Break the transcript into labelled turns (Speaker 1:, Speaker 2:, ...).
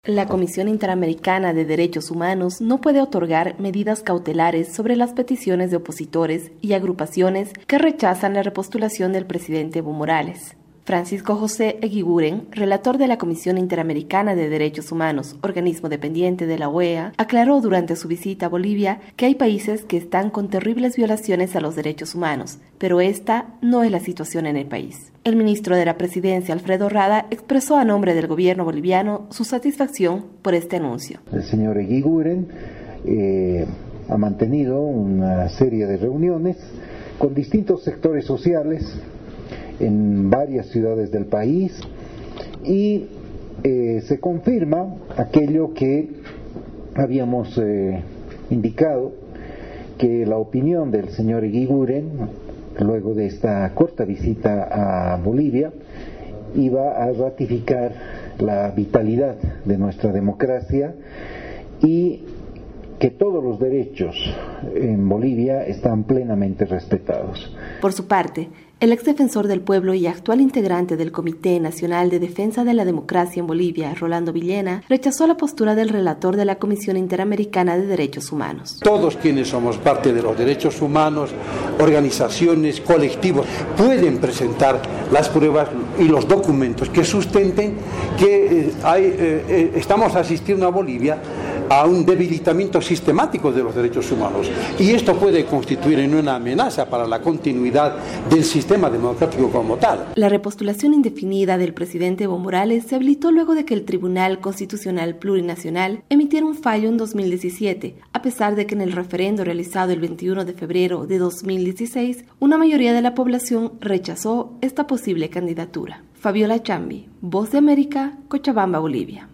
Speaker 1: La Comisión Interamericana de Derechos Humanos no puede otorgar medidas cautelares sobre las peticiones de opositores y agrupaciones que rechazan la repostulación del presidente Evo Morales. Francisco José Eguiguren, relator de la Comisión Interamericana de Derechos Humanos, organismo dependiente de la OEA, aclaró durante su visita a Bolivia que hay países que están con terribles violaciones a los derechos humanos, pero esta no es la situación en el país. El ministro de la Presidencia, Alfredo Rada, expresó a nombre del gobierno boliviano su satisfacción por este anuncio.
Speaker 2: El señor Eguiguren ha mantenido una serie de reuniones con distintos sectores sociales en varias ciudades del país y se confirma aquello que habíamos indicado, que la opinión del señor Eguiguren, luego de esta corta visita a Bolivia, iba a ratificar la vitalidad de nuestra democracia y que todos los derechos en Bolivia están plenamente respetados.
Speaker 1: Por su parte, el exdefensor del pueblo y actual integrante del Comité Nacional de Defensa de la Democracia en Bolivia, Rolando Villena, rechazó la postura del relator de la Comisión Interamericana de Derechos Humanos.
Speaker 3: Todos quienes somos parte de los derechos humanos, organizaciones, colectivos, pueden presentar las pruebas y los documentos que sustenten que estamos asistiendo a Bolivia a un debilitamiento sistemático de los derechos humanos. Y esto puede constituir en una amenaza para la continuidad del sistema democrático como tal.
Speaker 1: La repostulación indefinida del presidente Evo Morales se habilitó luego de que el Tribunal Constitucional Plurinacional emitiera un fallo en 2017, a pesar de que en el referendo realizado el 21 de febrero de 2016, una mayoría de la población rechazó esta posible candidatura. Fabiola Chambi, Voz de América, Cochabamba, Bolivia.